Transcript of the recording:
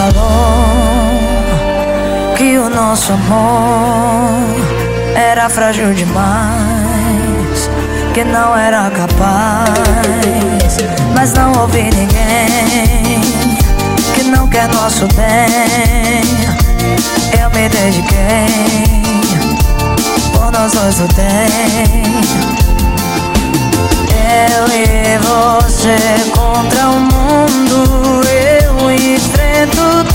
falou que o nosso amor era frágil demais, que não era capaz. Mas não ouvi ninguém que não quer nosso bem. Eu me dediquei, por nós dois lutei. Eu e você contra o mundo, eu enfrento